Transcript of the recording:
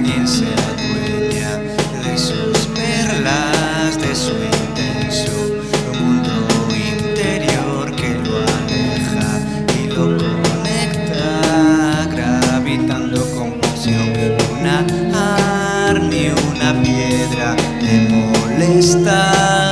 quien se adueña de sus perlas, de su intenso mundo interior que lo aleja y lo conecta, gravitando con pasión. Una arma y una piedra le molesta.